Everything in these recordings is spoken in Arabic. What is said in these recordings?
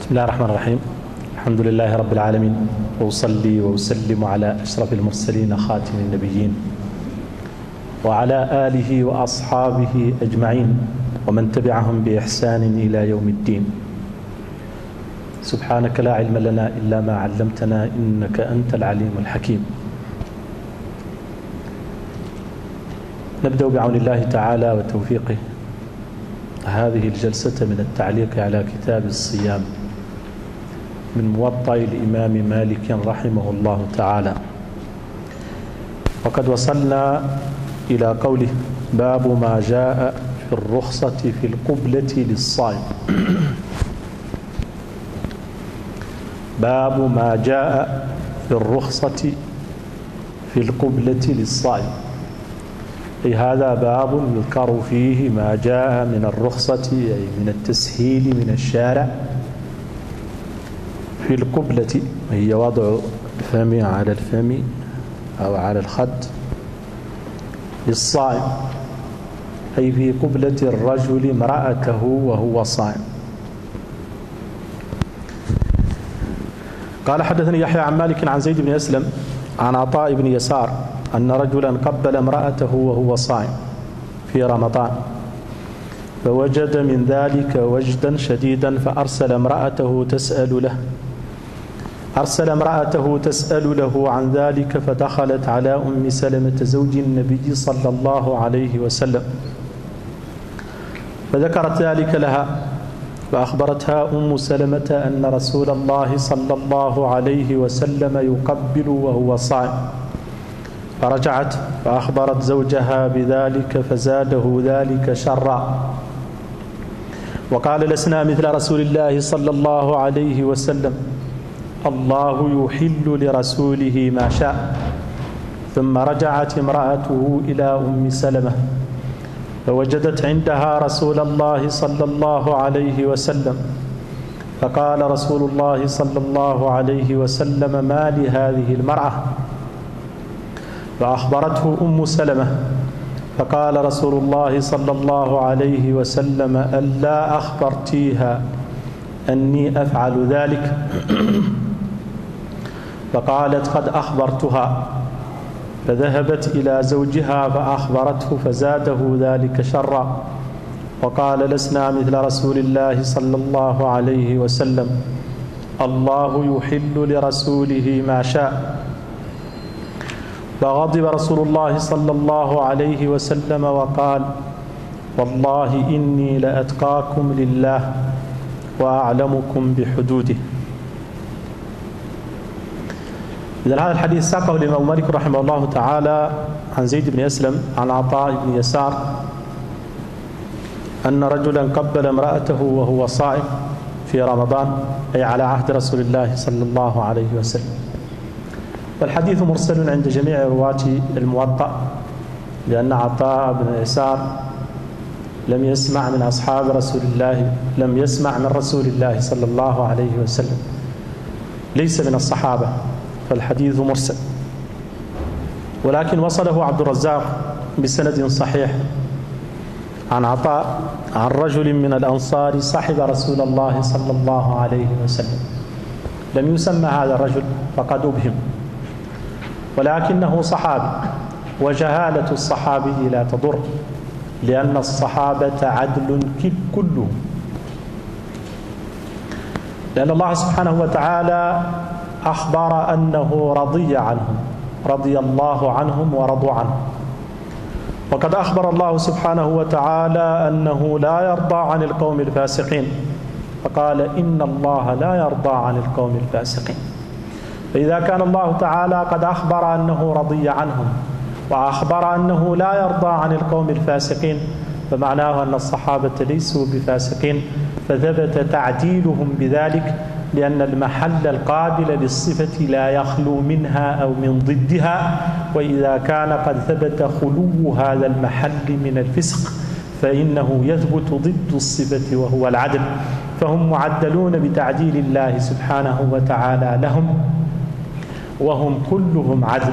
بسم الله الرحمن الرحيم. الحمد لله رب العالمين، وأصلي وأسلم على أشرف المرسلين خاتم النبيين وعلى آله وأصحابه أجمعين ومن تبعهم بإحسان إلى يوم الدين. سبحانك لا علم لنا إلا ما علمتنا إنك أنت العليم الحكيم. نبدأ بعون الله تعالى وتوفيقه هذه الجلسة من التعليق على كتاب الصيام من موطأ الإمام مالك رحمه الله تعالى، وقد وصلنا إلى قوله: باب ما جاء في الرخصة في القبلة للصائم. باب ما جاء في الرخصة في القبلة للصائم، أي هذا باب يذكر فيه ما جاء من الرخصة، أي من التسهيل من الشارع في القبلة، هي وضع الفم على الفم أو على الخد للصائم، أي في قبلة الرجل امرأته وهو صائم. قال: حدثني يحيى عن مالك عن زيد بن أسلم عن عطاء بن يسار أن رجلا قبل امرأته وهو صائم في رمضان، فوجد من ذلك وجدا شديدا فأرسل امرأته تسأل له عن ذلك، فدخلت على أم سلمة زوج النبي صلى الله عليه وسلم فذكرت ذلك لها، فأخبرتها أم سلمة أن رسول الله صلى الله عليه وسلم يقبل وهو صائم، فرجعت فأخبرت زوجها بذلك فزاده ذلك شرا، وقال: لسنا مثل رسول الله صلى الله عليه وسلم، الله يحل لرسوله ما شاء. ثم رجعت امرأته إلى أم سلمة فوجدت عندها رسول الله صلى الله عليه وسلم، فقال رسول الله صلى الله عليه وسلم: ما لهذه المرأة؟ فأخبرته أم سلمة، فقال رسول الله صلى الله عليه وسلم: ألا أخبرتيها أني أفعل ذلك؟ فقالت: قد أخبرتها. فذهبت إلى زوجها فأخبرته فزاده ذلك شرا، وقال: لسنا مثل رسول الله صلى الله عليه وسلم، الله يحل لرسوله ما شاء. فغضب رسول الله صلى الله عليه وسلم وقال: والله إني لأتقاكم لله وأعلمكم بحدوده. إذن هذا الحديث ساقه الإمام مالك رحمه الله تعالى عن زيد بن أسلم عن عطاء بن يسار أن رجلا قبل امرأته وهو صائم في رمضان، أي على عهد رسول الله صلى الله عليه وسلم. والحديث مرسل عند جميع رواة الموطأ، لأن عطاء بن يسار لم يسمع من أصحاب رسول الله، لم يسمع من رسول الله صلى الله عليه وسلم، ليس من الصحابة، فالحديث مرسل. ولكن وصله عبد الرزاق بسند صحيح عن عطاء عن رجل من الأنصار صحب رسول الله صلى الله عليه وسلم، لم يسمى هذا الرجل فقد أبهم، ولكنه صحابي، وجهالة الصحابي لا تضر، لأن الصحابة عدل كلهم، لأن الله سبحانه وتعالى أخبر أنه رضي الله عنهم ورضوا عنه. وقد أخبر الله سبحانه وتعالى أنه لا يرضى عن القوم الفاسقين، فقال: إن الله لا يرضى عن القوم الفاسقين. فإذا كان الله تعالى قد أخبر أنه رضي عنهم وأخبر أنه لا يرضى عن القوم الفاسقين، فمعناه أن الصحابة ليسوا بفاسقين، فثبت تعديلهم بذلك، لأن المحل القابل للصفة لا يخلو منها أو من ضدها، وإذا كان قد ثبت خلو هذا المحل من الفسق فإنه يثبت ضد الصفة وهو العدل، فهم معدلون بتعديل الله سبحانه وتعالى لهم، وهم كلهم عدل.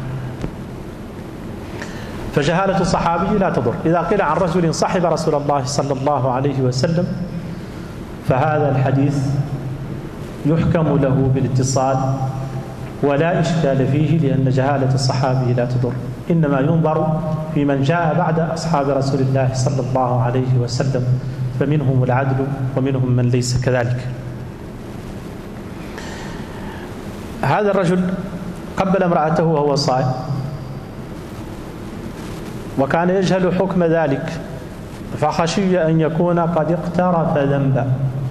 فجهالة الصحابي لا تضر. إذا قيل عن رجل صحب رسول الله صلى الله عليه وسلم فهذا الحديث يحكم له بالاتصال ولا إشكال فيه، لأن جهالة الصحابي لا تضر، إنما ينظر في من جاء بعد أصحاب رسول الله صلى الله عليه وسلم، فمنهم العدل ومنهم من ليس كذلك. هذا الرجل قبل امرأته وهو صائم، وكان يجهل حكم ذلك، فخشي أن يكون قد اقترف ذنبا،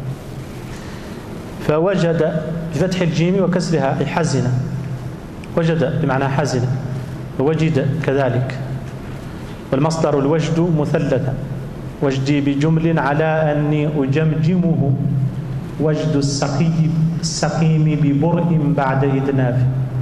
فوجد بفتح الجيم وكسرها أي حزن، وجد بمعنى حزن، وجد كذلك، والمصدر الوجد مثلثا، وجدي بجمل على أني أجمجمه، وجد السقيم ببرء بعد إذناف،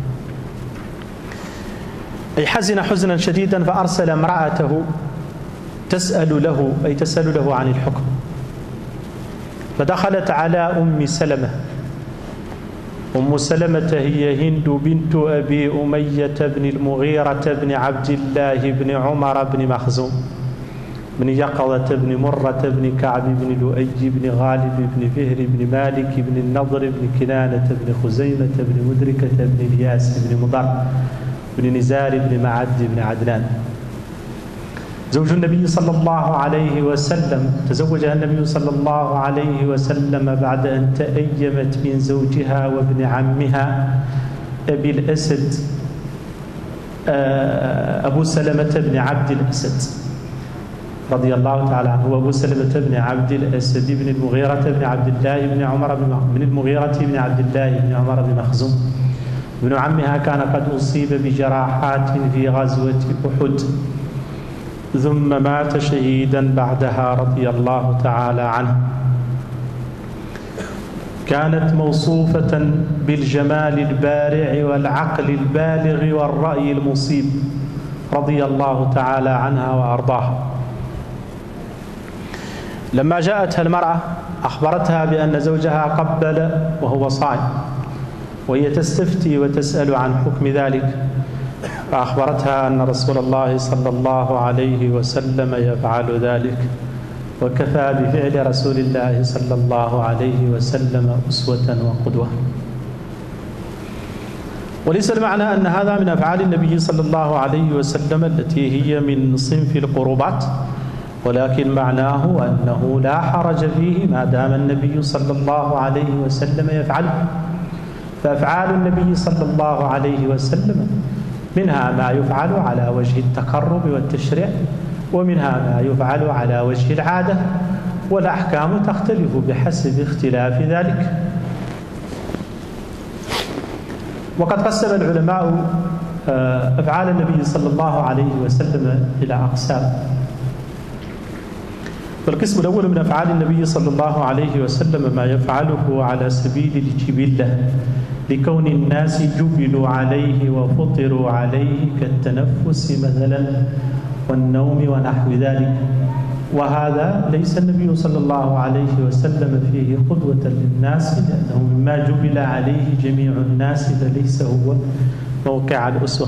أي حزن حزنا شديدا، فأرسل امرأته تسأل له عن الحكم، فدخلت على أم سلمة. أم سلمة هي هند بنت أبي أمية بن المغيرة بن عبد الله بن عمر بن مخزوم بن يقظة بن مرة بن كعب بن لؤي بن غالب بن فهر بن مالك بن النضر بن كنانة بن خزيمة بن مدركة بن الياس بن مضر بن نزار بن معد بن عدنان، زوج النبي صلى الله عليه وسلم. تزوجها النبي صلى الله عليه وسلم بعد أن تأيمت من زوجها وابن عمها أبي الأسد أبو سلمة بن عبد الأسد رضي الله تعالى عنه، وأبو سلمة بن عبد الأسد بن المغيرة بن عبد الله بن عمر بن المغيرة بن عبد الله بن عمر بن مخزوم. ابن عمها كان قد أصيب بجراحات في غزوة أحد، ثم مات شهيدا بعدها رضي الله تعالى عنه. كانت موصوفة بالجمال البارع والعقل البالغ والرأي المصيب رضي الله تعالى عنها وأرضاها. لما جاءتها المرأة أخبرتها بأن زوجها قبل وهو صائم، وهي تستفتي وتسأل عن حكم ذلك، فأخبرتها أن رسول الله صلى الله عليه وسلم يفعل ذلك، وكفى بفعل رسول الله صلى الله عليه وسلم أسوة وقدوة. وليس المعنى أن هذا من أفعال النبي صلى الله عليه وسلم التي هي من صنف القربات، ولكن معناه أنه لا حرج فيه ما دام النبي صلى الله عليه وسلم يفعله. فأفعال النبي صلى الله عليه وسلم منها ما يفعل على وجه التقرب والتشريع، ومنها ما يفعل على وجه العادة، والأحكام تختلف بحسب اختلاف ذلك. وقد قسم العلماء أفعال النبي صلى الله عليه وسلم إلى أقسام. والقسم الأول من أفعال النبي صلى الله عليه وسلم ما يفعله على سبيل الجبلة، لكون الناس جبلوا عليه وفطروا عليه، كالتنفس مثلا والنوم ونحو ذلك. وهذا ليس النبي صلى الله عليه وسلم فيه قدوة للناس، لأنه مما جبل عليه جميع الناس، فليس هو موقع الأسوة.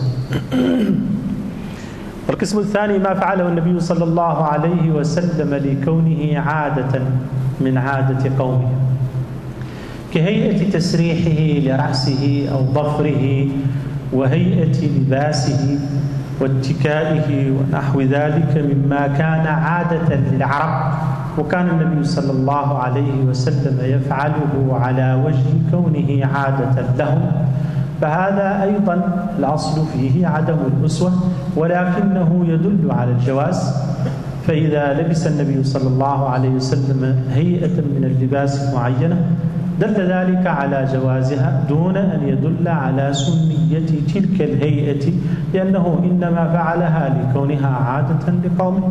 والقسم الثاني ما فعله النبي صلى الله عليه وسلم لكونه عادة من عادة قومه، كهيئة تسريحه لرأسه أو ضفره، وهيئة لباسه واتكائه ونحو ذلك مما كان عادة للعرب، وكان النبي صلى الله عليه وسلم يفعله على وجه كونه عادة لهم. فهذا أيضا الأصل فيه عدم الأسوة، ولكنه يدل على الجواز. فإذا لبس النبي صلى الله عليه وسلم هيئة من اللباس معينة دل ذلك على جوازها دون أن يدل على سنية تلك الهيئة، لأنه إنما فعلها لكونها عادة لقومه.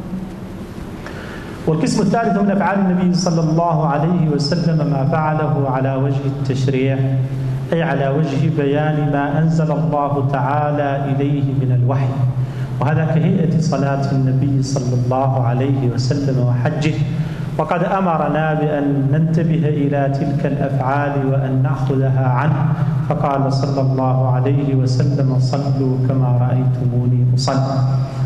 والقسم الثالث من أفعال النبي صلى الله عليه وسلم ما فعله على وجه التشريع، أي على وجه بيان ما أنزل الله تعالى إليه من الوحي، وهذا كهيئة صلاة النبي صلى الله عليه وسلم وحجه. وقد أمرنا بأن ننتبه إلى تلك الأفعال وأن نأخذها عنه، فقال صلى الله عليه وسلم: صلوا كما رأيتموني أصلي.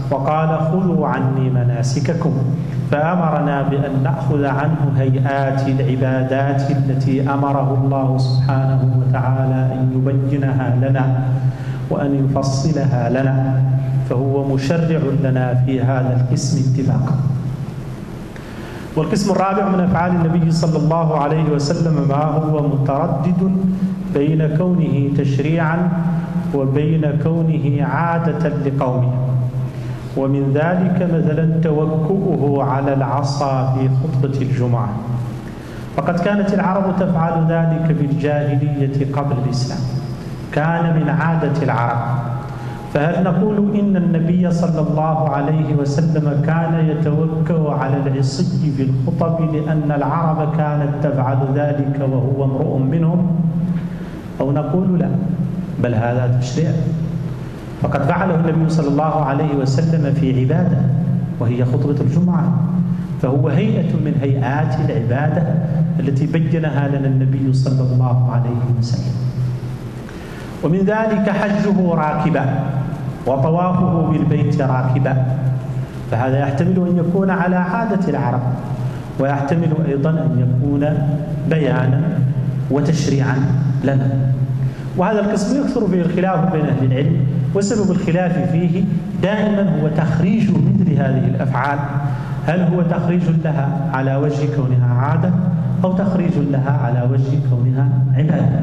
وقال خذوا عني مناسككم، فأمرنا بأن نأخذ عنه هيئات العبادات التي أمره الله سبحانه وتعالى أن يبينها لنا وأن يفصلها لنا، فهو مشرع لنا في هذا القسم اتفاقا. والقسم الرابع من أفعال النبي صلى الله عليه وسلم ما هو متردد بين كونه تشريعا وبين كونه عادة لقومه، ومن ذلك مثلا توكؤه على العصا في خطبة الجمعة، وقد كانت العرب تفعل ذلك في الجاهلية قبل الإسلام، كان من عادة العرب. فهل نقول إن النبي صلى الله عليه وسلم كان يتوكأ على العصي في الخطب لأن العرب كانت تفعل ذلك وهو امرؤ منهم، أو نقول لا، بل هذا تشريع، فقد فعله النبي صلى الله عليه وسلم في عبادة وهي خطبة الجمعة، فهو هيئة من هيئات العبادة التي بينها لنا النبي صلى الله عليه وسلم. ومن ذلك حجه راكبا وطوافه بالبيت راكبا، فهذا يحتمل أن يكون على عادة العرب، ويحتمل أيضا أن يكون بيانا وتشريعا لنا. وهذا القسم يكثر فيه الخلاف بين أهل العلم، وسبب الخلاف فيه دائما هو تخريج مثل هذه الأفعال، هل هو تخريج لها على وجه كونها عادة أو تخريج لها على وجه كونها عبادة.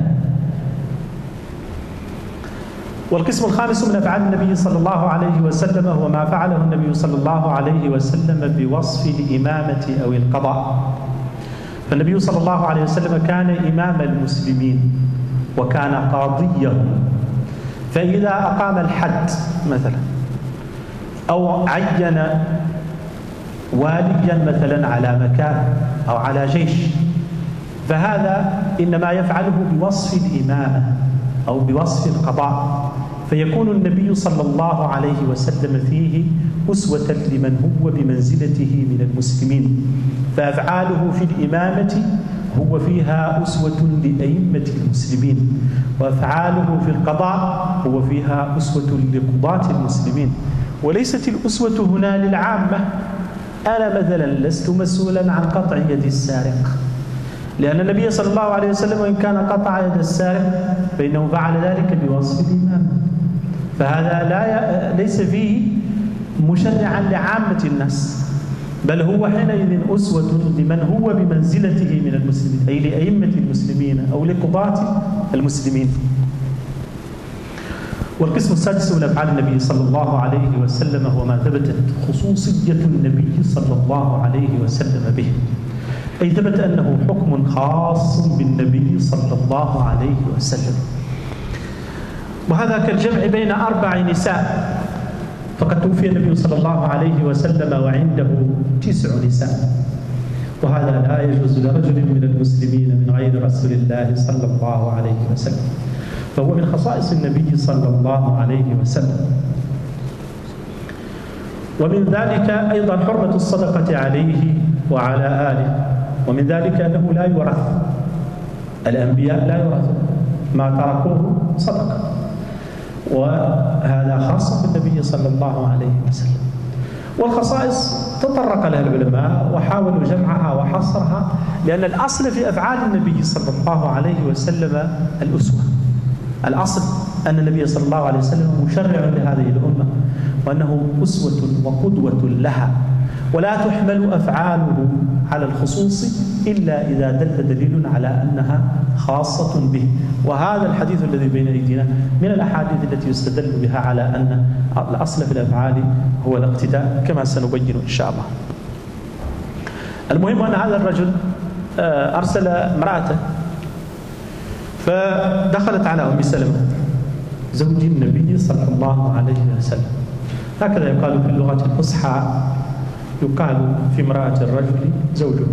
والقسم الخامس من أفعال النبي صلى الله عليه وسلم هو ما فعله النبي صلى الله عليه وسلم بوصف الإمامة أو القضاء. فالنبي صلى الله عليه وسلم كان إمام المسلمين وكان قاضيهم، فإذا أقام الحد مثلا أو عين واليا مثلا على مكان أو على جيش، فهذا إنما يفعله بوصف الإمامة أو بوصف القضاء، فيكون النبي صلى الله عليه وسلم فيه أسوة لمن هو بمنزلته من المسلمين، فأفعاله في الإمامة هو فيها أسوة لأئمة المسلمين، وأفعاله في القضاء هو فيها أسوة لقضاة المسلمين. وليست الأسوة هنا للعامة، أنا مثلا لست مسؤولا عن قطع يد السارق، لأن النبي صلى الله عليه وسلم وإن كان قطع يد السارق فإنه فعل ذلك بوصف الإمام، فهذا ليس فيه مشرعا لعامة الناس، بل هو حينئذ أسوة لمن هو بمنزلته من المسلمين، أي لأئمة المسلمين أو لقضاة المسلمين. والقسم السادس من أفعال النبي صلى الله عليه وسلم هو ما ثبتت خصوصية النبي صلى الله عليه وسلم به، أي ثبت أنه حكم خاص بالنبي صلى الله عليه وسلم، وهذا كالجمع بين 4 نساء، فقد توفي النبي صلى الله عليه وسلم وعنده 9 نساء، وهذا لا يجوز لرجل من المسلمين من غير رسول الله صلى الله عليه وسلم، فهو من خصائص النبي صلى الله عليه وسلم. ومن ذلك أيضا حرمة الصدقة عليه وعلى آله، ومن ذلك أنه لا يورث، الأنبياء لا يورثون، ما تركوه صدقة، وهذا خاص بالنبي صلى الله عليه وسلم. والخصائص تطرق لها العلماء وحاولوا جمعها وحصرها، لأن الأصل في أفعال النبي صلى الله عليه وسلم الأسوة، الأصل أن النبي صلى الله عليه وسلم مشرع لهذه الأمة، وأنه أسوة وقدوة لها، ولا تحمل أفعاله على الخصوص إلا إذا دل دليل على أنها خاصة به. وهذا الحديث الذي بين أيدينا من الأحاديث التي يستدل بها على أن الأصل في الأفعال هو الاقتداء، كما سنبين إن شاء الله. المهم أن هذا الرجل أرسل امرأته فدخلت على أم سلمة زوج النبي صلى الله عليه وسلم، هكذا يقال في اللغة الفصحى، يقال في امرأة الرجل زوجه.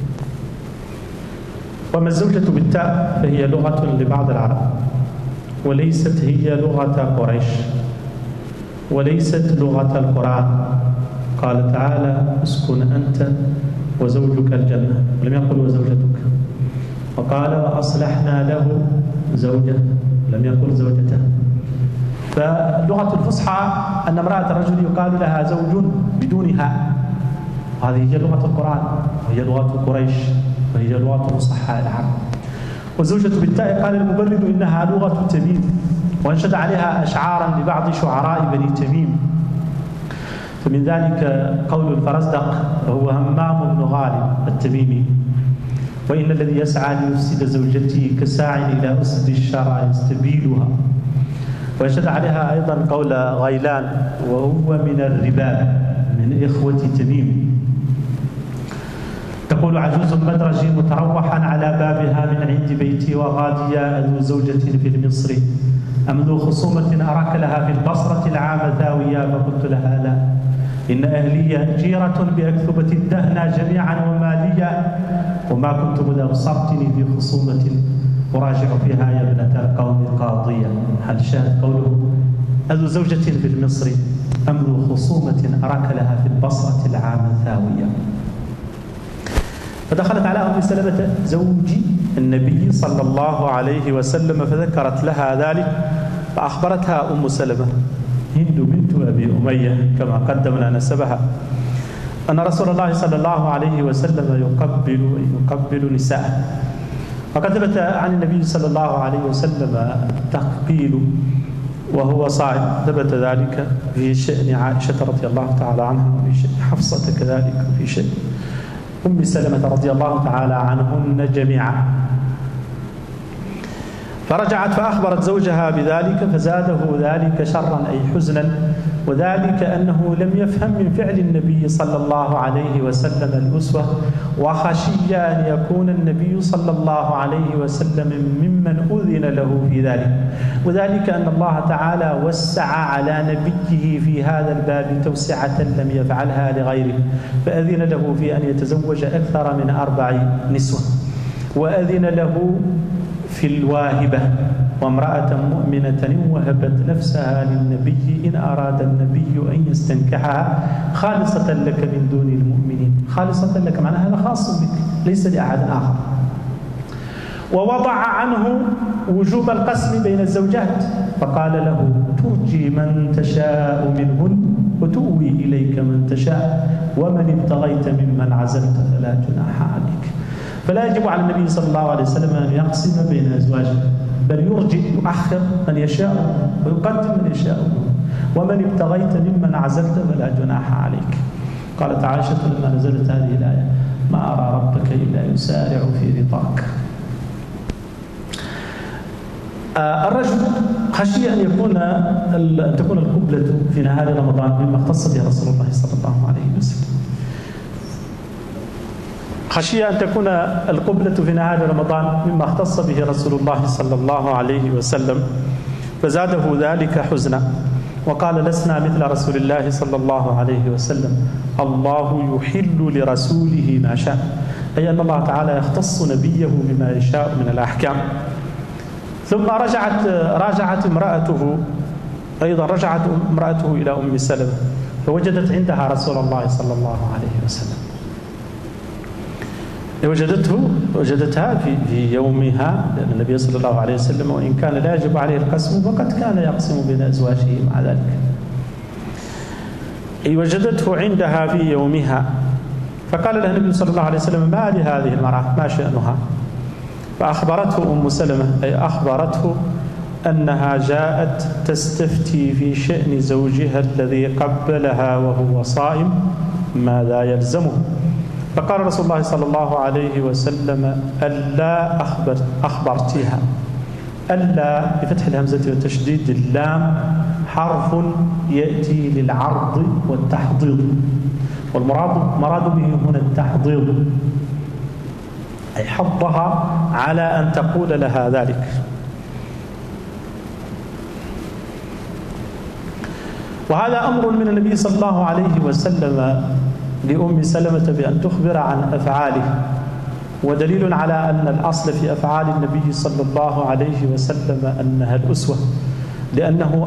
وما الزوجة بالتاء فهي لغة لبعض العرب، وليست هي لغة قريش، وليست لغة القرآن. قال تعالى اسكن أنت وزوجك الجنة، ولم يقل وزوجتك، وقال وأصلحنا له زوجه، لم يقل زوجته. فاللغة الفصحى أن امرأة الرجل يقال لها زوج بدون هاء، هذه هي لغة القرآن وهي لغة قريش وهي لغة فصحاء العرب. والزوجة بالتاء قال المبرد إنها لغة تميم، وأنشد عليها أشعارا لبعض شعراء بني تميم، فمن ذلك قول الفرزدق وهو همام بن غالب التميمي: وإن الذي يسعى ليفسد زوجتي كساع إلى أسد الشرع يستبيلها. وأنشد عليها أيضا قول غيلان وهو من الرباب من إخوة تميم، تقول: عجوز مدرج متروحا على بابها من عند بيتي وغاديا ذو زوجة في المصر، أم ذو خصومة أراك لها في البصرة العام ثاوية، فقلت لها: لا، إن أهلي جيرة بأكثبة الدهنى جميعا وماليا، وما كنت مذ أبصرتني في خصومة أراجع فيها يا ابنة القوم قاضية. هل شاهد قوله: أذو زوجة في المصر أم ذو خصومة أراك لها في البصرة العام ثاوية. فدخلت على أم سلمة زوج النبي صلى الله عليه وسلم فذكرت لها ذلك، فأخبرتها أم سلمة هند بنت أبي أمية كما قدمنا نسبها أن رسول الله صلى الله عليه وسلم يقبل نساءه، وقد ثبت عن النبي صلى الله عليه وسلم تقبيل وهو صائم، ثبت ذلك في شأن عائشة رضي الله تعالى عنها، وفي شأن حفصة كذلك، وفي شأن أم سلمة رضي الله تعالى عنهن جميعا. فرجعت فأخبرت زوجها بذلك فزاده ذلك شرا أي حزنا، وذلك أنه لم يفهم من فعل النبي صلى الله عليه وسلم الأسوة، وخشي أن يكون النبي صلى الله عليه وسلم ممن أذن له في ذلك، وذلك أن الله تعالى وسع على نبيه في هذا الباب توسعة لم يفعلها لغيره، فأذن له في أن يتزوج أكثر من 4 نسوة، وأذن له في الواهبة: وامرأة مؤمنة وهبت نفسها للنبي إن أراد النبي أن يستنكحها خالصة لك من دون المؤمنين. خالصة لك معناها هذا خاص بك ليس لأحد آخر. ووضع عنه وجوب القسم بين الزوجات، فقال له: ترجي من تشاء منهن وتؤوي إليك من تشاء، ومن ابتغيت ممن عزلت فلا جناح عليك. فلا يجب على النبي صلى الله عليه وسلم أن يقسم بين أزواجه، بل يؤخر من يشاء ويقدم من يشاء، ومن ابتغيت ممن عزلت فلا جناح عليك. قالت عائشة لما نزلت هذه الآية: ما أرى ربك إلا يسارع في رضاك. الرجل خشي أن تكون القبلة في نهار رمضان مما اختص به رسول الله صلى الله عليه وسلم. خشي أن تكون القبلة في نهار رمضان مما اختص به رسول الله صلى الله عليه وسلم، فزاده ذلك حزنا، وقال: لسنا مثل رسول الله صلى الله عليه وسلم، الله يحل لرسوله ما شاء، أي أن الله تعالى يختص نبيه بما يشاء من الأحكام. ثم رجعت امرأته إلى أم سلمة فوجدت عندها رسول الله صلى الله عليه وسلم، وجدتها في يومها، لأن النبي صلى الله عليه وسلم وإن كان لا يجب عليه القسم فقد كان يقسم بين أزواجه مع ذلك. وجدته عندها في يومها، فقال لها النبي صلى الله عليه وسلم: ما لهذه المرأة، ما شأنها؟ فأخبرته أم سلمة، أي أخبرته أنها جاءت تستفتي في شأن زوجها الذي قبلها وهو صائم ماذا يلزمه. فقال رسول الله صلى الله عليه وسلم: ألا أخبرتها. ألا بفتح الهمزة وتشديد اللام حرف يأتي للعرض والتحضيض، والمراد به هنا التحضيض، أي حضها على أن تقول لها ذلك. وهذا أمر من النبي صلى الله عليه وسلم لأم سلمة بأن تخبر عن أفعاله، ودليل على أن الأصل في أفعال النبي صلى الله عليه وسلم أنها الأسوة، لأنه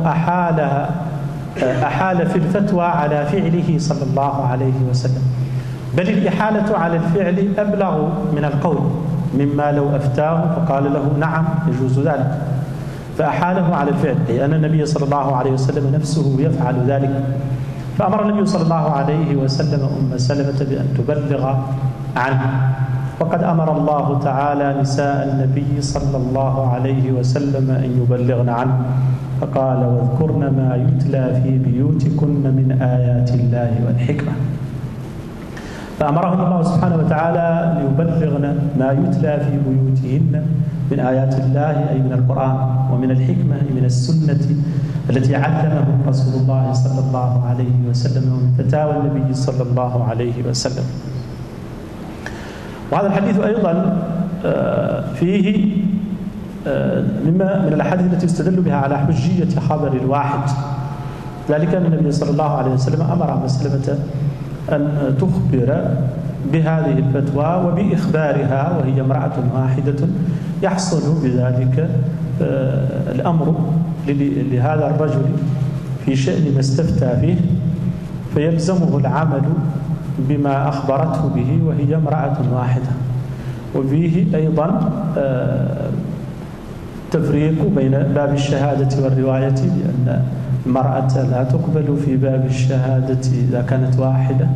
أحال في الفتوى على فعله صلى الله عليه وسلم، بل الإحالة على الفعل أبلغ من القول، مما لو أفتاه فقال له: نعم يجوز ذلك. فأحاله على الفعل، أي أن النبي صلى الله عليه وسلم نفسه يفعل ذلك. فأمر النبي صلى الله عليه وسلم أم سلمة بأن تبلغ عنه. وقد أمر الله تعالى نساء النبي صلى الله عليه وسلم أن يبلغن عنه، فقال: واذكرن ما يتلى في بيوتكن من آيات الله والحكمة. فأمرهم الله سبحانه وتعالى ليبلغن ما يتلى في بيوتهن من آيات الله، أي من القرآن، ومن الحكمة أي من السنة التي علمهم رسول الله صلى الله عليه وسلم، ومن فتاوى النبي صلى الله عليه وسلم. وهذا الحديث أيضا فيه من الأحاديث التي يستدل بها على حجية خبر الواحد، ذلك أن النبي صلى الله عليه وسلم أمر أم سلمة أن تخبر بهذه الفتوى وبإخبارها، وهي امرأة واحدة، يحصل بذلك الأمر لهذا الرجل في شأن ما استفتى فيه، فيلزمه العمل بما أخبرته به وهي امرأة واحدة. وفيه أيضا تفريق بين باب الشهادة والرواية، لأن المرأة لا تقبل في باب الشهادة إذا كانت واحدة،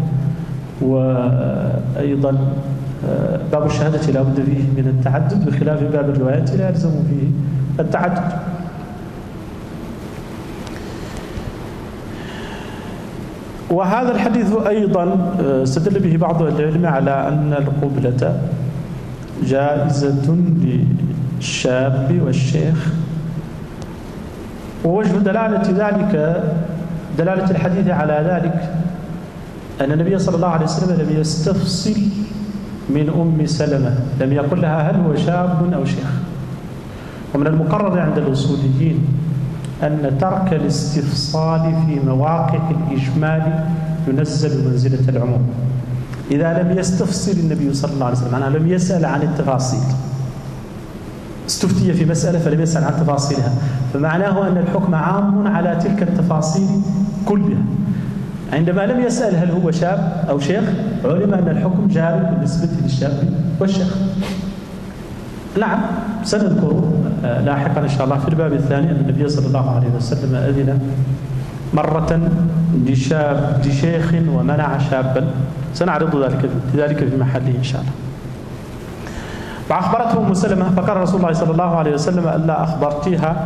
وأيضا باب الشهادة لا بد فيه من التعدد، بخلاف باب الرواية لا يلزم فيه التعدد. وهذا الحديث أيضا استدل به بعض العلم على أن القبلة جائزة للشاب والشيخ. ووجه دلالة الحديث على ذلك أن النبي صلى الله عليه وسلم لم يستفصل من أم سلمة، لم يقل لها هل هو شاب أو شيخ. ومن المقرر عند الأصوليين أن ترك الاستفصال في مواقع الإجمال ينزل منزلة العموم. إذا لم يستفصل النبي صلى الله عليه وسلم، معناه لم يسأل عن التفاصيل، استفتي في مسألة فلم يسأل عن تفاصيلها، فمعناه أن الحكم عام على تلك التفاصيل كلها. عندما لم يسأل هل هو شاب أو شيخ، علم أن الحكم جاري بالنسبة للشاب والشيخ. نعم، سنذكر لاحقا إن شاء الله في الباب الثاني أن النبي صلى الله عليه وسلم أذن مرة لشيخ ومنع شابا، سنعرض ذلك في محله إن شاء الله. فأخبرته أم سلمة، فقال رسول الله صلى الله عليه وسلم: ألا أخبرتيها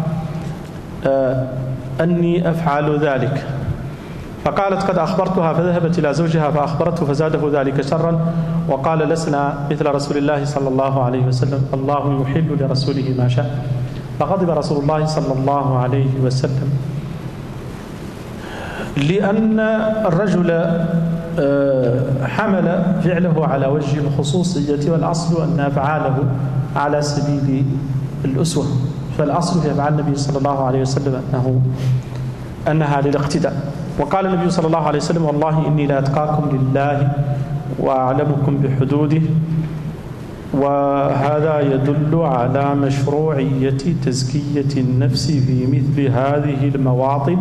أني أفعل ذلك؟ فقالت: قد أخبرتها. فذهبت إلى زوجها فأخبرته فزاده ذلك شرا، وقال: لسنا مثل رسول الله صلى الله عليه وسلم، الله يحل لرسوله ما شاء. فغضب رسول الله صلى الله عليه وسلم، لأن الرجل حمل فعله على وجه الخصوصية، والأصل أن أفعاله على سبيل الأسوة، فالأصل في أفعال النبي صلى الله عليه وسلم أنها للاقتداء. وقال النبي صلى الله عليه وسلم: والله إني لأتقاكم لله وأعلمكم بحدوده. وهذا يدل على مشروعية تزكية النفس في مثل هذه المواطن،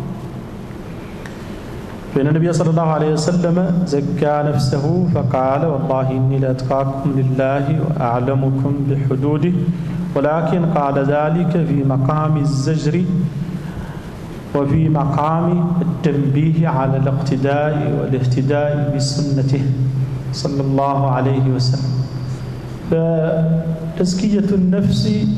فإن النبي صلى الله عليه وسلم زكى نفسه فقال: والله إني لأتقاكم لله وأعلمكم بحدوده، ولكن قال ذلك في مقام الزجر وفي مقام التنبيه على الاقتداء والاهتداء بسنته صلى الله عليه وسلم. فتزكية النفس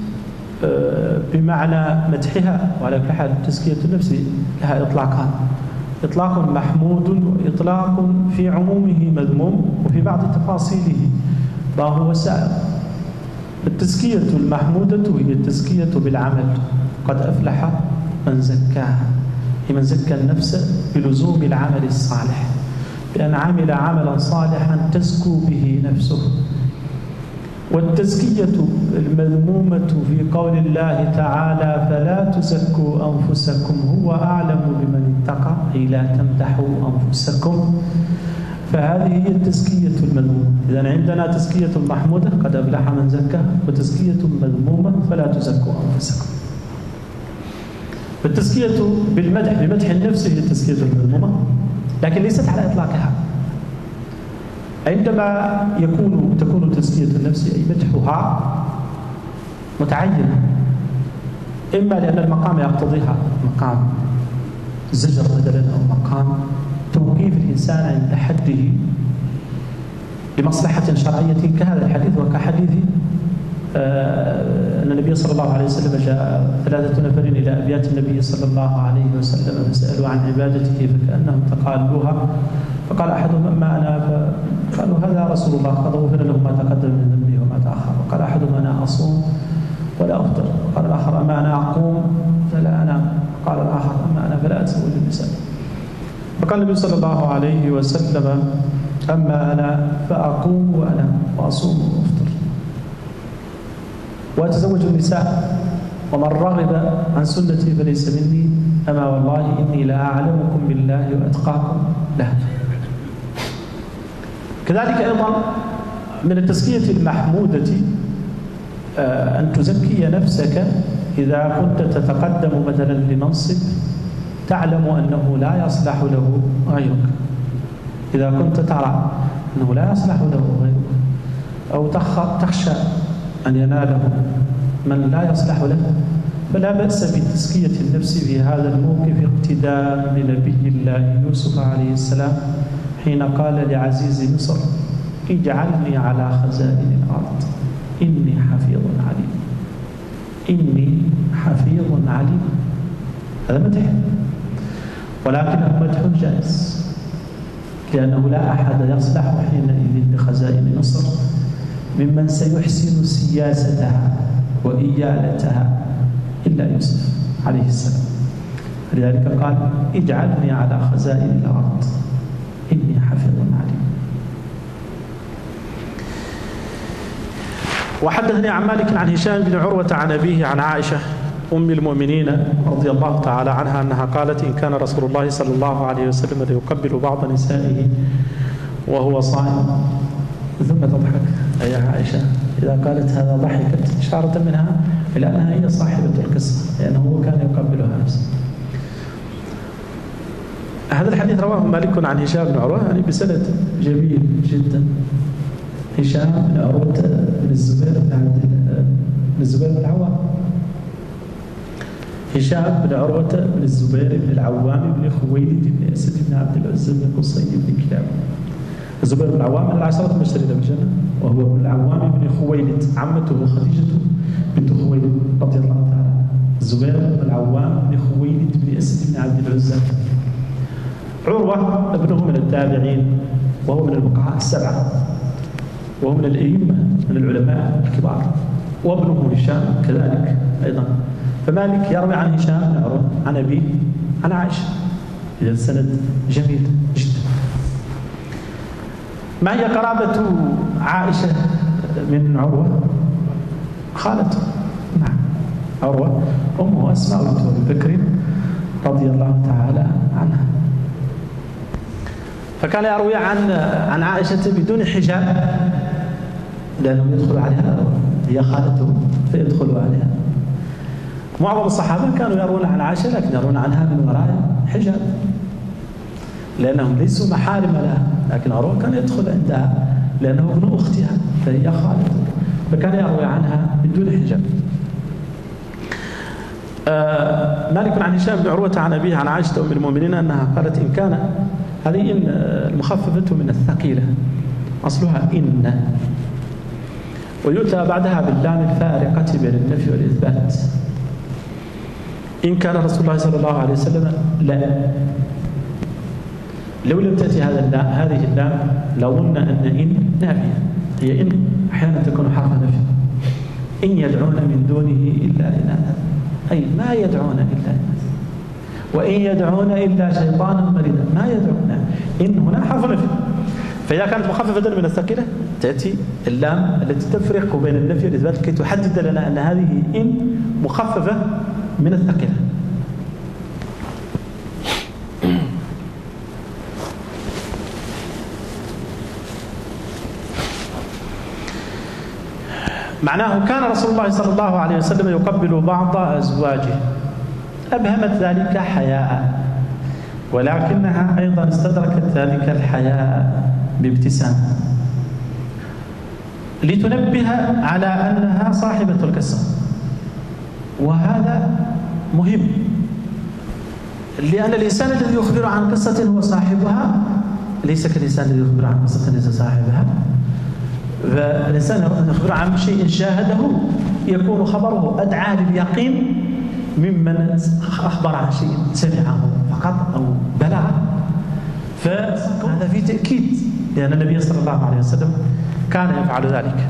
بمعنى مدحها، وعلى كل حال تزكية النفس لها إطلاقان: إطلاق محمود وإطلاق في عمومه مذموم، وفي بعض تفاصيله ما هو سائر. التزكية المحمودة هي التزكية بالعمل، قد أفلح من زكاها، هي من زكى النفس بلزوم العمل الصالح، بأن عمل عملا صالحا تزكو به نفسه. والتزكية المذمومة في قول الله تعالى: فلا تزكوا أنفسكم هو أعلم بمن اتقى، أي لا تمدحوا أنفسكم، فهذه هي التزكية المذمومة. إذن عندنا تزكية محمودة قد أفلح من زكاها، وتزكية مذمومة فلا تزكوا أنفسكم. فالتزكية بالمدح، بمدح النفس، هي التزكية المذمومة، لكن ليست على إطلاقها. عندما تكون تزكية النفس أي مدحها متعينة، إما لأن المقام يقتضيها، مقام زجر مثلا أو مقام توقيف الإنسان عند حده لمصلحة شرعية كهذا الحديث، وكحديث أن النبي صلى الله عليه وسلم جاء 3 نفر إلى أبيات النبي صلى الله عليه وسلم فسألوا عن عبادته فكأنهم تقالوها، فقال أحدهم أما أنا، فقالوا هذا رسول الله قد غفر له ما تقدم من ذنبه وما تأخر، وقال أحدهم أنا أصوم ولا أفطر، وقال الآخر أما أنا أقوم فلا أنام، وقال الآخر أما أنا فلا أتزوج النساء. فقال النبي صلى الله عليه وسلم أما أنا فأقوم وأنام وأصوم وأفطر وأتزوج النساء، ومن رغب عن سنتي فليس مني، أما والله إني لأعلمكم بالله وأتقاكم له. كذلك أيضا من التزكية المحمودة أن تزكي نفسك إذا كنت تتقدم مثلا لمنصب تعلم أنه لا يصلح له غيرك، إذا كنت ترى أنه لا يصلح له غيرك أو تخشى أن يناله من لا يصلح له، فلا بأس بتزكية النفس في هذا الموقف اقتداء بنبي الله يوسف عليه السلام حين قال لعزيز مصر اجعلني على خزائن الأرض إني حفيظ عليم. إني حفيظ عليم، هذا مدح، ولكنه مدح جائز، لأنه لا أحد يصلح حينئذ بخزائن مصر ممن سيحسن سياستها وإيالتها إلا يوسف عليه السلام. لذلك قال اجعلني على خزائن الأرض إني حفيظ عليم. وحدثني عن مالك عن هشام بن عروة عن أبيه عن عائشة أم المؤمنين رضي الله تعالى عنها أنها قالت إن كان رسول الله صلى الله عليه وسلم ليقبل بعض نسائه وهو صائم ثم تضحك أي عائشة. إذا قالت هذا ضحكت إشارة منها إلى أنها هي صاحبة القصة، لأنه هو كان يقبلها نفسه. هذا الحديث رواه مالك عن هشام بن عروة يعني بسند جميل جدا. هشام بن عروة بن الزبير بن الزبير بن العوام، هشام بن عروة بن الزبير بن العوام بن خويلد بن أسد بن عبد العزى بن قصي بن كلاب. الزبير بن العوام من العشرة المبشرين بالجنة، وهو ابن العوام بن خويلد، عمته خديجة بنت خويلد رضي الله تعالى عنها. الزبير بن العوام بن خويلد بن أسد بن عبد العزى. عروة ابنه من التابعين، وهو من الفقهاء السبعة، وهو من الأئمة من العلماء الكبار، وابنه هشام كذلك أيضا. فمالك يروي عن هشام بن عروة عن أبيه عن عائشة، إذا السند جميل جدا. ما هي قرابة عائشة من عروة؟ خالته، نعم، عروة أمه أسماء بنت أبي بكر رضي الله تعالى عنها. فكان يروي عن عائشة بدون حجاب، لأنه يدخل عليها، هي خالته فيدخل عليها. معظم الصحابة كانوا يرون عن عائشة لكن يرون عنها من وراء حجاب، لأنهم ليسوا محارم لها، لكن عروة كان يدخل عندها لأنه ابن أختها فهي خالته، فكان يروي عنها بدون حجاب. مالك عن هشام بن عروة عن أبيه عن عائشة أم المؤمنين أنها قالت إن كان، هذه إن المخففة من الثقيلة أصلها إن، ويؤتى بعدها باللام الفارقة بين النفي والإثبات. إن كان رسول الله صلى الله عليه وسلم لا، لو لم تأتي هذه اللام لظن أن إن نافية، هي إن أحيانا تكون حرف نفي. إن يدعون من دونه إلا إناثا، أي ما يدعون إلا إناثا، وإن يدعون إلا شيطانا مريدا، ما يدعون. إن هنا حرف نفي، فإذا كانت مخففة من الثقيلة تأتي اللام التي تفرق بين النفي والإثبات كي تحدد لنا أن هذه إن مخففة من الثقيلة. معناه كان رسول الله صلى الله عليه وسلم يقبل بعض أزواجه، أبهمت ذلك حياء، ولكنها أيضا استدركت ذلك الحياء بابتسام لتنبه على أنها صاحبة القصة، وهذا مهم، لأن الإنسان الذي يخبر عن قصة هو صاحبها ليس كالإنسان الذي يخبر عن قصة ليس صاحبها. فالإنسان يخبر عن شيء شاهده يكون خبره أدعى لليقين ممن أخبر عن شيء سمعه فقط أو بلغه. فهذا في تأكيد لأن النبي صلى الله عليه وسلم كان يفعل ذلك.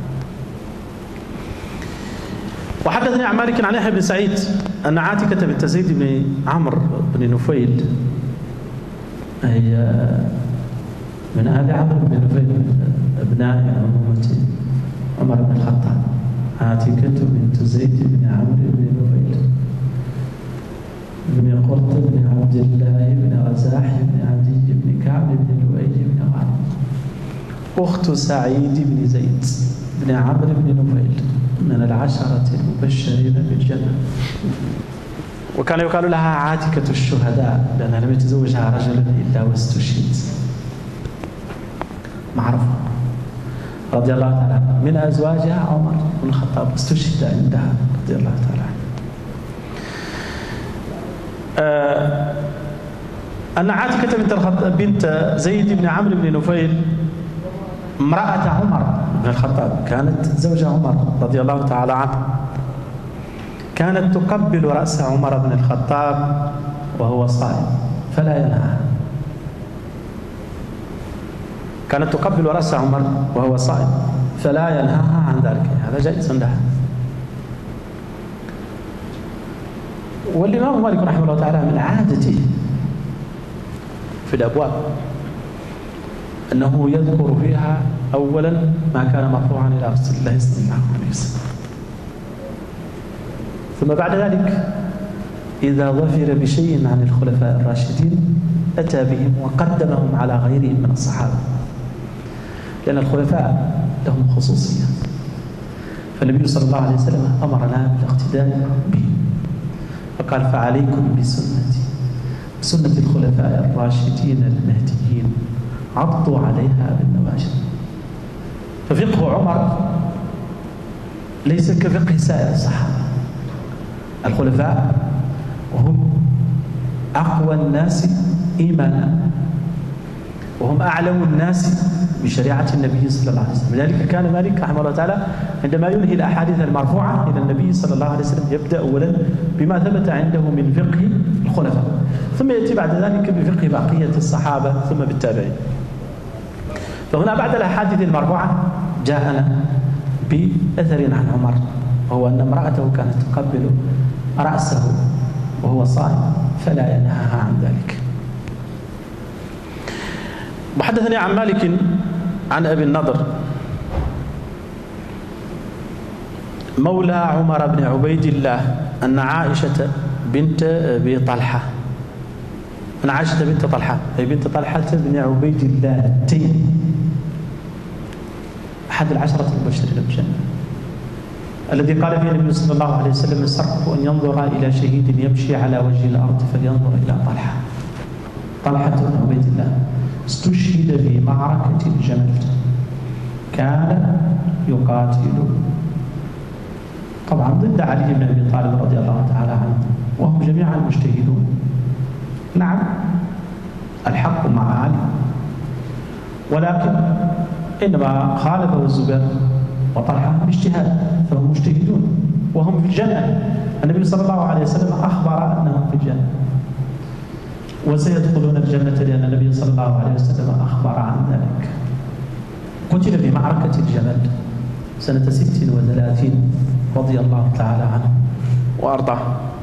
وحدثني عن مالك عن يحيى بن سعيد أن عاتكة بنت زيد بن عمرو بن نفيل، هي من آل عمرو بن نفيل أبناء عمومة عمر بن الخطاب، عاتكة بنت زيد بن عمرو بن نفيل بن قرط بن عبد الله بن رزاح بن عدي بن كعب بن لؤي بن غانم، أخت سعيد بن زيد بن عمرو بن نفيل من العشرة المبشرين بالجنة، وكان يقال لها عاتكة الشهداء لأنها لم يتزوجها رجل إلا واستشهد، معروف رضي الله تعالى عنه. من أزواجها عمر بن الخطاب استشهد عندها رضي الله تعالى عنه. أن عاتكة بنت زيد بن عمرو بن نفيل امرأة عمر بن الخطاب، كانت زوج عمر رضي الله تعالى عنه، كانت تقبل رأس عمر بن الخطاب وهو صائم فلا ينهاها. كانت تقبل رأس عمر وهو صائم فلا ينهاها عن ذلك، هذا جائز لها. والإمام مالك رحمه الله تعالى من عادته في الأبواب أنه يذكر فيها أولا ما كان مرفوعا إلى رسول الله صلى الله عليه وسلم، ثم بعد ذلك إذا ظفر بشيء عن الخلفاء الراشدين أتى بهم وقدمهم على غيرهم من الصحابة، لأن الخلفاء لهم خصوصية. فالنبي صلى الله عليه وسلم أمرنا بالاقتداء بهم فقال فعليكم بسنتي سنة الخلفاء الراشدين المهديين عضوا عليها بالنواجذ. ففقه عمر ليس كفقه سائر الصحابة. الخلفاء وهم أقوى الناس إيمانا وهم أعلم الناس بشريعة النبي صلى الله عليه وسلم. لذلك كان مالك رحمه الله تعالى عندما ينهي الأحاديث المرفوعة إلى النبي صلى الله عليه وسلم يبدأ أولا بما ثبت عنده من فقه الخلفاء، ثم يأتي بعد ذلك بفقه بقية الصحابة ثم بالتابعين. فهنا بعد الأحاديث المرفوعة جاءنا بأثر عن عمر، وهو أن امرأته كانت تقبل رأسه وهو صائم فلا ينهاها عن ذلك. وحدثني عن مالك عن أبي النضر مولى عمر بن عبيد الله أن عائشة بنت أبي طلحة، أن عائشة بنت طلحة أي بنت طلحة بن عبيد الله التيمي أحد العشرة المبشرين بالجنة، الذي قال فيه النبي صلى الله عليه وسلم يسره أن ينظر إلى شهيد يمشي على وجه الأرض فلينظر إلى طلحة. طلحة بن عبيد الله استشهد في معركة الجمل، كان يقاتل طبعا ضد علي بن أبي طالب رضي الله تعالى عنه، وهم جميعا مجتهدون. نعم الحق مع علي، ولكن إنما خالفه الزبير وطلحة باجتهاد، فهم مجتهدون وهم في الجنة. النبي صلى الله عليه وسلم أخبر أنهم في الجنة وسيدخلون الجنة لأن النبي صلى الله عليه وسلم أخبر عن ذلك. قتل في معركة الجمل سنة 36 رضي الله تعالى عنه وأرضاه.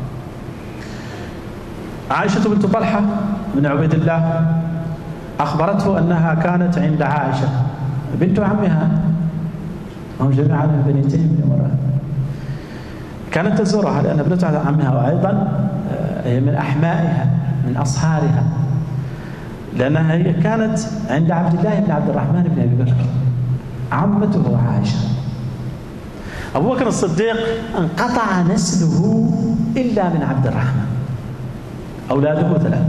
عائشة بنت طلحة بن عبيد الله أخبرته أنها كانت عند عائشة بنت عمها، هم جميعا من بني تيم بن مرة، كانت تزورها لأن ابنة عمها، وأيضا هي من أحمائها من أصهارها، لأنها هي كانت عند عبد الله بن عبد الرحمن بن أبي بكر عمته عائشة. أبو بكر الصديق انقطع نسله إلا من عبد الرحمن، أولاده 3.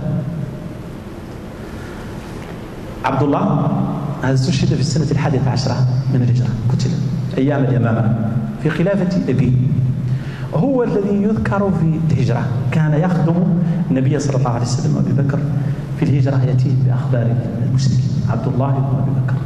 عبد الله هذا استشهد في السنة 11 من الهجرة، قتل أيام اليمامة في خلافة أبيه. هو الذي يذكر في الهجرة، كان يخدم النبي صلى الله عليه وسلم وأبي بكر في الهجرة، يأتيه بأخبار المشركين. عبد الله بن أبي بكر.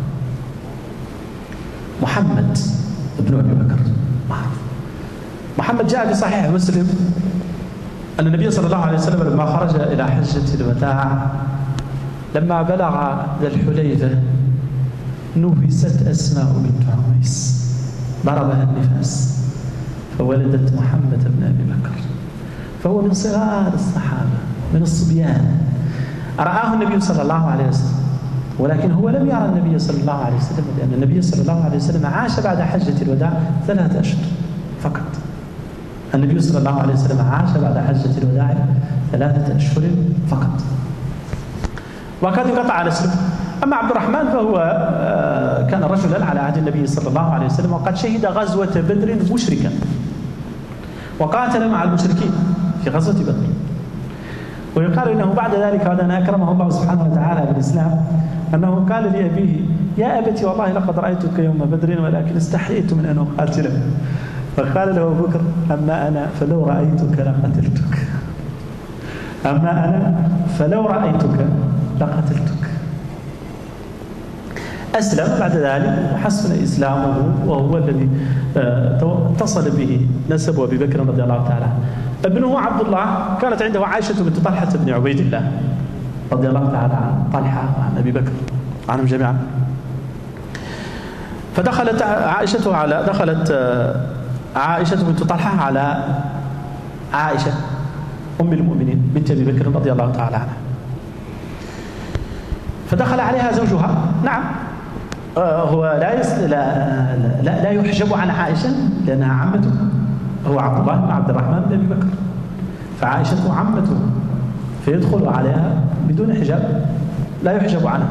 محمد بن أبي بكر معروف. محمد جاء في صحيح مسلم أن النبي صلى الله عليه وسلم لما خرج إلى حجة الوداع لما بلغ ذا الحليفة نفست أسماء بنت عميس، ضربها النفاس فولدت محمد بن أبي بكر، فهو من صغار الصحابة من الصبيان. رآه النبي صلى الله عليه وسلم، ولكن هو لم يرى النبي صلى الله عليه وسلم، لأن النبي صلى الله عليه وسلم عاش بعد حجة الوداع 3 أشهر فقط. النبي صلى الله عليه وسلم عاش بعد حجة الوداع 3 أشهر فقط، وقد انقطع نسله. أما عبد الرحمن فهو كان رجلا على عهد النبي صلى الله عليه وسلم، وقد شهد غزوة بدر مشركا وقاتل مع المشركين في غزوة بدر. ويقال إنه بعد ذلك، بعد أن أكرمه الله سبحانه وتعالى بالإسلام، أنه قال لأبيه: يا أبتي والله لقد رأيتك يوم بدر ولكن استحييت من أن أقاتلك. فقال له أبو بكر: أما أنا فلو رأيتك لقتلتك، أما أنا فلو رأيتك لقتلتك. أسلم بعد ذلك وحسن إسلامه، وهو الذي اتصل به نسب أبي بكر رضي الله تعالى عنه. ابنه عبد الله كانت عنده عائشة بنت طلحة بن عبيد الله رضي الله تعالى عن طلحة وعن أبي بكر عنهم جميعا. فدخلت عائشة بنت طلحة على عائشة أم المؤمنين بنت أبي بكر رضي الله تعالى عنها، فدخل عليها زوجها. نعم، هو لا يحجب عن عائشة لأنها عمته، هو عبد الله بن عبد الرحمن بن أبي بكر، فعائشة عمته، فيدخل عليها بدون حجاب لا يحجب عنها.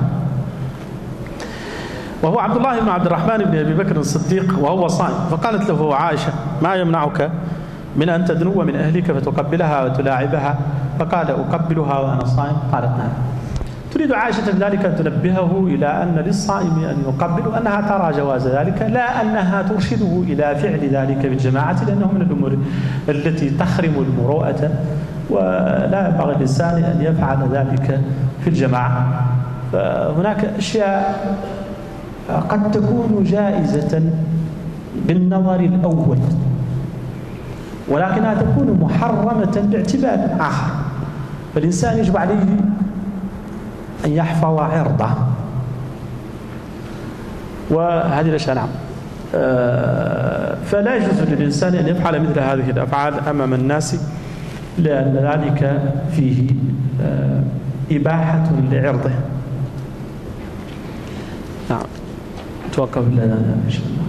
وهو عبد الله بن عبد الرحمن بن أبي بكر الصديق وهو صائم، فقالت له عائشة: ما يمنعك من أن تدنو من أهلك فتقبلها وتلاعبها؟ فقال: أقبلها وأنا صائم. قالت: نعم. تريد عائشة بذلك أن تنبهه إلى أن للصائم أن يقبل، وأنها ترى جواز ذلك، لا أنها ترشده إلى فعل ذلك بالجماعة، لأنه من الأمور التي تخرم المروءة، ولا ينبغي الإنسان أن يفعل ذلك في الجماعة. فهناك أشياء قد تكون جائزة بالنظر الأول، ولكنها تكون محرمة باعتبار آخر، فالإنسان يجب عليه أن يحفظ عرضه. وهذه الأشياء نعم، فلا يجوز للإنسان أن يفعل مثل هذه الأفعال أمام الناس، لأن ذلك فيه إباحة لعرضه. نعم، توقف لنا إن شاء الله.